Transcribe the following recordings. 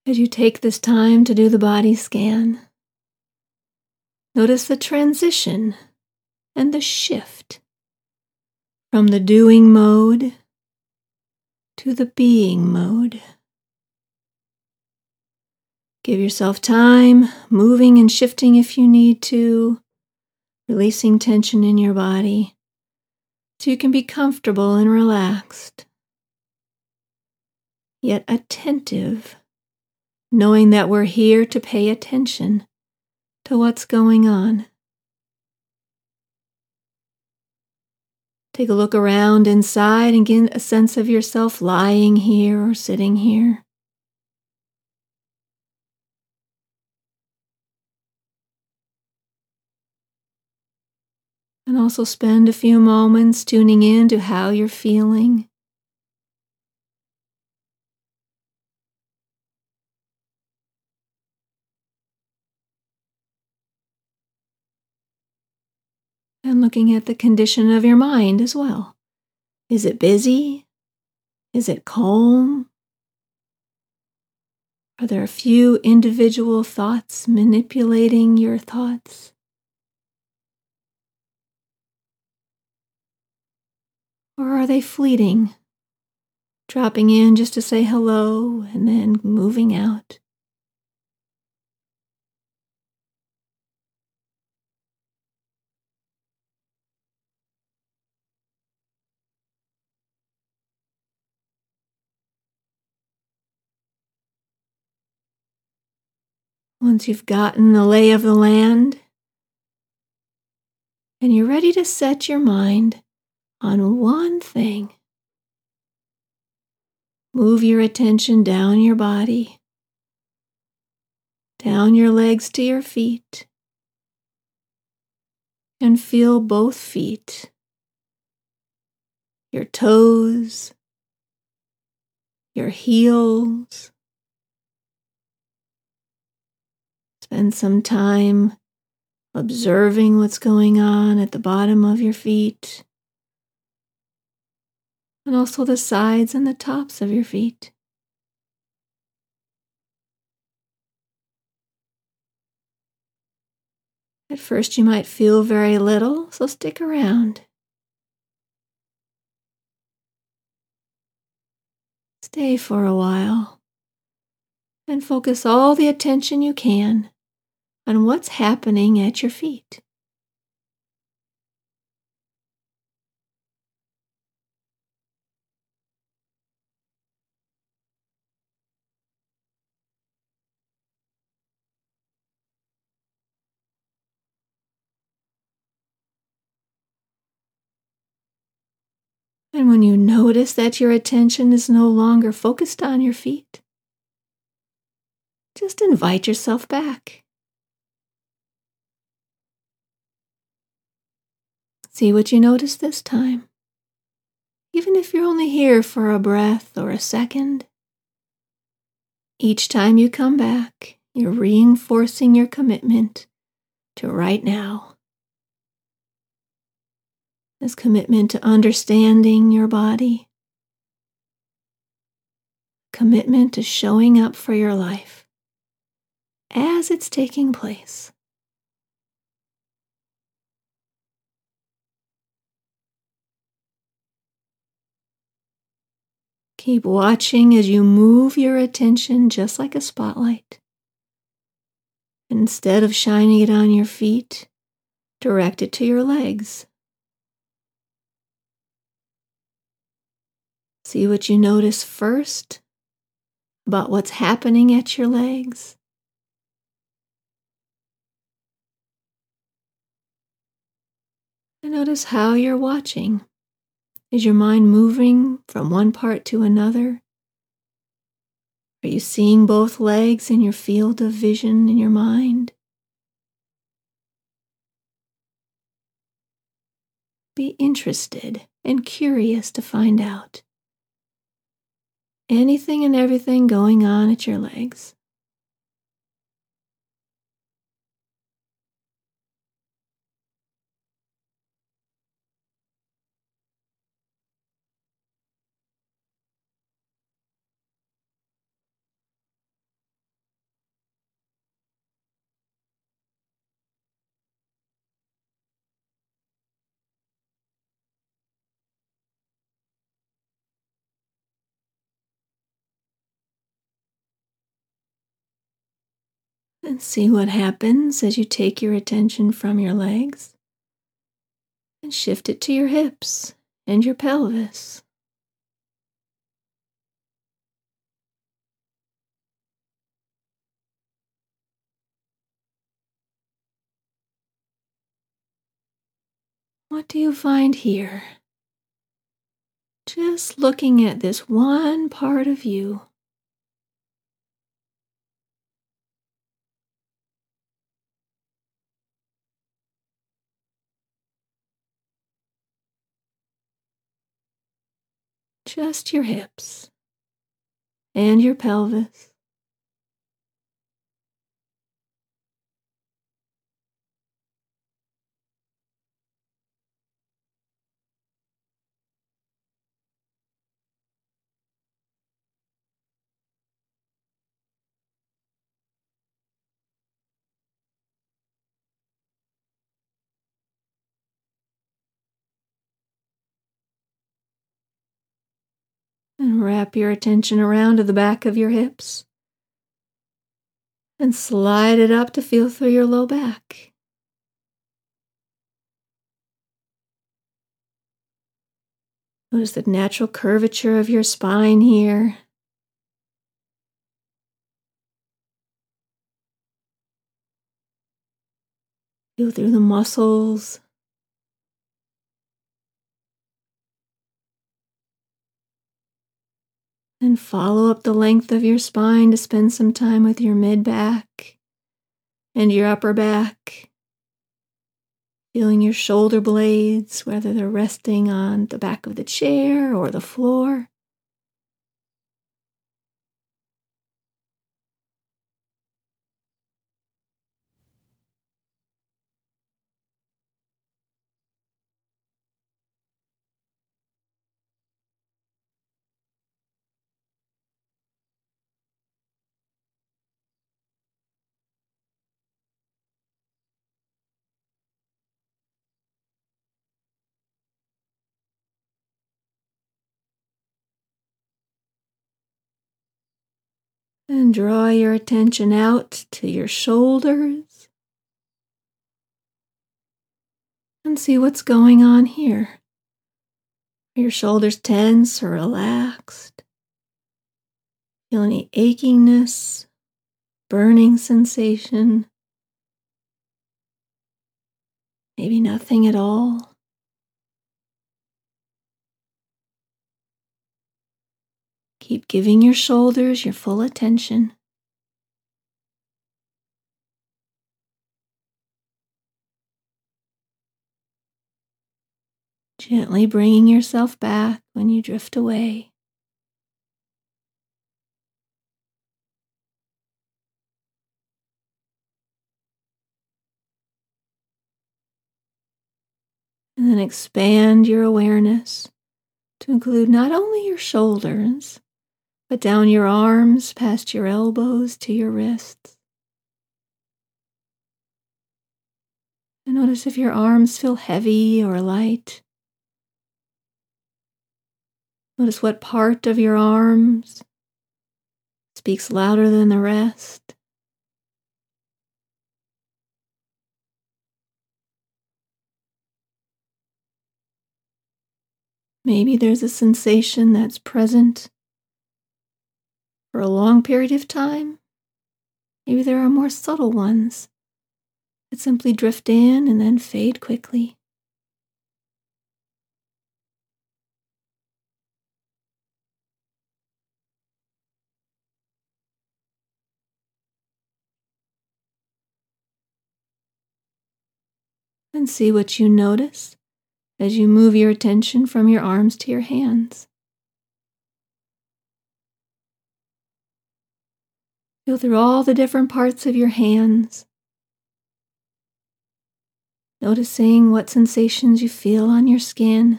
As you take this time to do the body scan, notice the transition and the shift from the doing mode to the being mode. Give yourself time, moving and shifting if you need to, releasing tension in your body so you can be comfortable and relaxed, yet attentive, knowing that we're here to pay attention to what's going on. Take a look around inside and get a sense of yourself lying here or sitting here. And also spend a few moments tuning in to how you're feeling. And looking at the condition of your mind as well. Is it busy? Is it calm? Are there a few individual thoughts manipulating your thoughts? Or are they fleeting, dropping in just to say hello and then moving out? Once you've gotten the lay of the land and you're ready to set your mind on one thing, move your attention down your body, down your legs to your feet, and feel both feet, your toes, your heels. Spend some time observing what's going on at the bottom of your feet, and also the sides and the tops of your feet. At first you might feel very little, so stick around. Stay for a while and focus all the attention you can on what's happening at your feet. And when you notice that your attention is no longer focused on your feet, just invite yourself back. See what you notice this time. Even if you're only here for a breath or a second, each time you come back, you're reinforcing your commitment to right now. This commitment to understanding your body, commitment to showing up for your life as it's taking place. Keep watching as you move your attention just like a spotlight. Instead of shining it on your feet, direct it to your legs. See what you notice first about what's happening at your legs. And notice how you're watching. Is your mind moving from one part to another? Are you seeing both legs in your field of vision in your mind? Be interested and curious to find out. Anything and everything going on at your legs. And see what happens as you take your attention from your legs and shift it to your hips and your pelvis. What do you find here? Just looking at this one part of you. Just your hips and your pelvis. And wrap your attention around to the back of your hips and slide it up to feel through your low back. Notice the natural curvature of your spine here. Feel through the muscles. And follow up the length of your spine to spend some time with your mid-back and your upper back. Feeling your shoulder blades, whether they're resting on the back of the chair or the floor. And draw your attention out to your shoulders and see what's going on here. Are your shoulders tense or relaxed? Feel any achingness, burning sensation? Maybe nothing at all. Keep giving your shoulders your full attention. Gently bringing yourself back when you drift away. And then expand your awareness to include not only your shoulders, but down your arms, past your elbows to your wrists. And notice if your arms feel heavy or light. Notice what part of your arms speaks louder than the rest. Maybe there's a sensation that's present for a long period of time. Maybe there are more subtle ones that simply drift in and then fade quickly. And see what you notice as you move your attention from your arms to your hands. Feel through all the different parts of your hands, noticing what sensations you feel on your skin.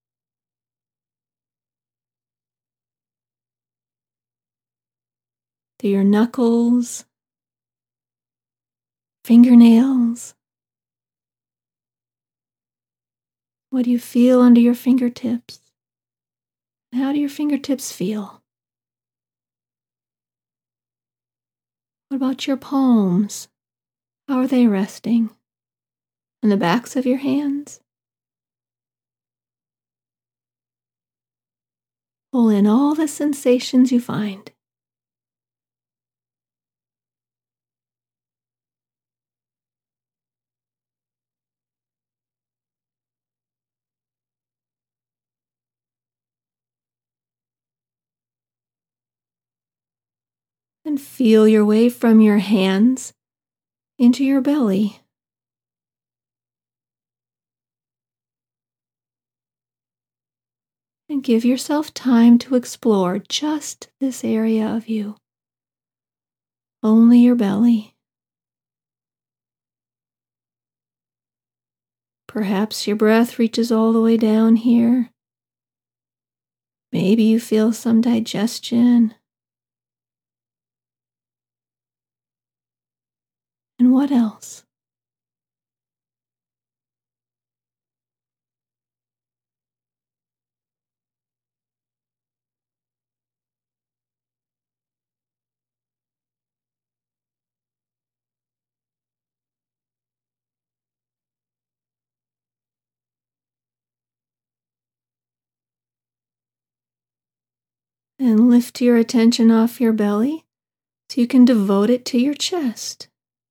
Through your knuckles, fingernails. What do you feel under your fingertips? How do your fingertips feel? What about your palms? How are they resting? And the backs of your hands? Pull in all the sensations you find. And feel your way from your hands into your belly. And give yourself time to explore just this area of you. Only your belly. Perhaps your breath reaches all the way down here. Maybe you feel some digestion. And what else? And lift your attention off your belly so you can devote it to your chest.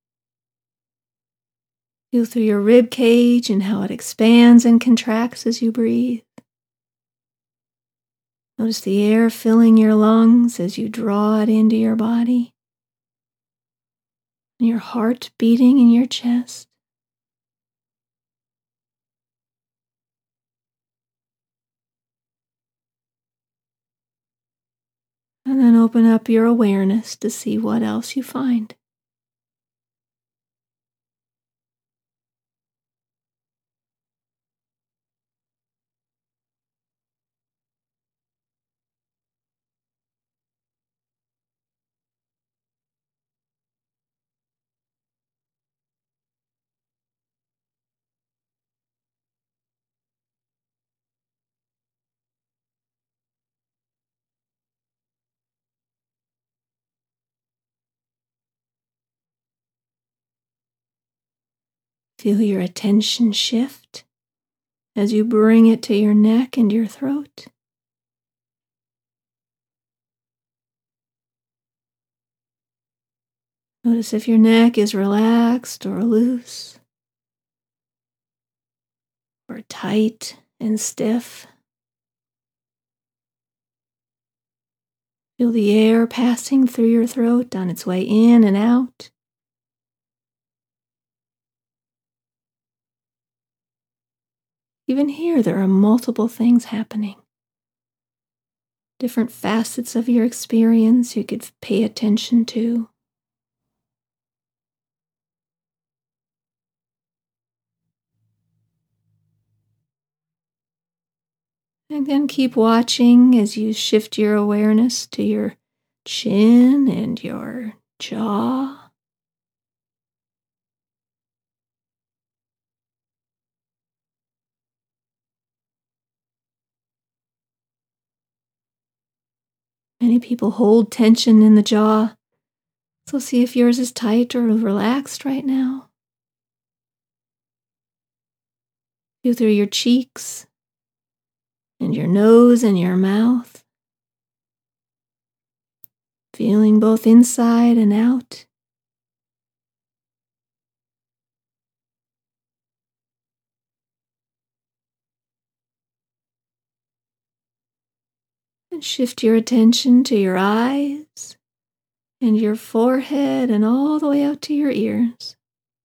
Feel through your rib cage and how it expands and contracts as you breathe. Notice the air filling your lungs as you draw it into your body. And your heart beating in your chest. And then open up your awareness to see what else you find. Feel your attention shift as you bring it to your neck and your throat. Notice if your neck is relaxed or loose, or tight and stiff. Feel the air passing through your throat on its way in and out. Even here, there are multiple things happening. Different facets of your experience you could pay attention to. And then keep watching as you shift your awareness to your chin and your jaw. Many people hold tension in the jaw, so see if yours is tight or relaxed right now. Feel through your cheeks and your nose and your mouth, feeling both inside and out. And shift your attention to your eyes and your forehead and all the way out to your ears.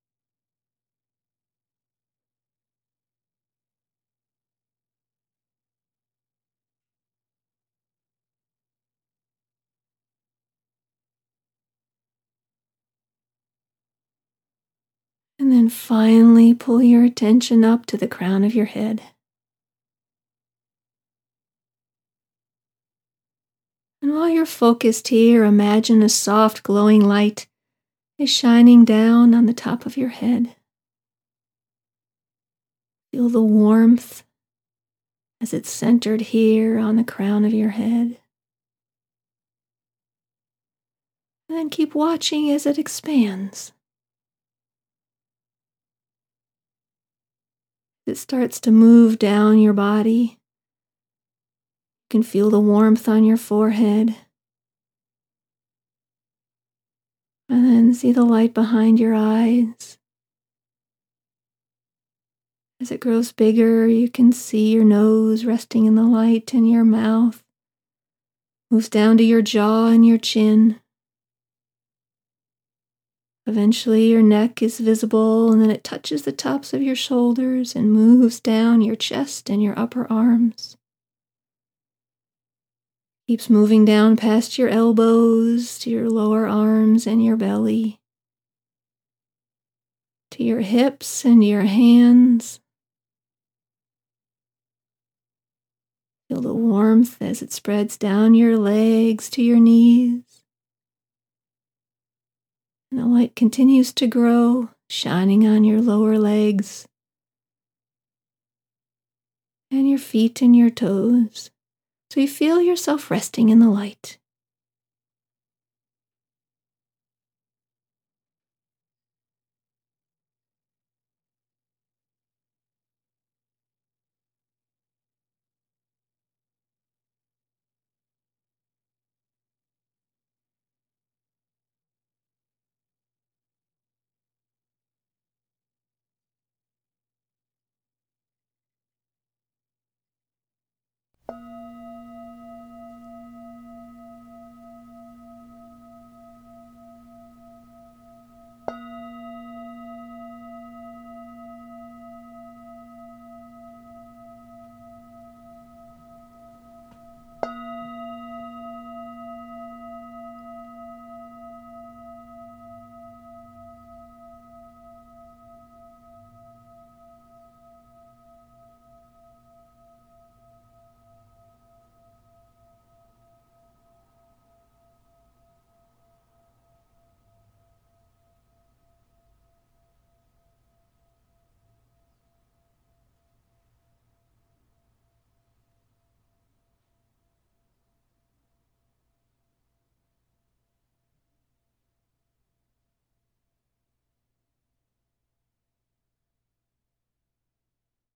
And then finally pull your attention up to the crown of your head. And while you're focused here, imagine a soft glowing light is shining down on the top of your head. Feel the warmth as it's centered here on the crown of your head. And then keep watching as it expands. It starts to move down your body. You can feel the warmth on your forehead. And then see the light behind your eyes. As it grows bigger, you can see your nose resting in the light and your mouth moves down to your jaw and your chin. Eventually, your neck is visible, and then it touches the tops of your shoulders and moves down your chest and your upper arms. Keeps moving down past your elbows to your lower arms and your belly, to your hips and your hands. Feel the warmth as it spreads down your legs to your knees. And the light continues to grow, shining on your lower legs and your feet and your toes. So you feel yourself resting in the light.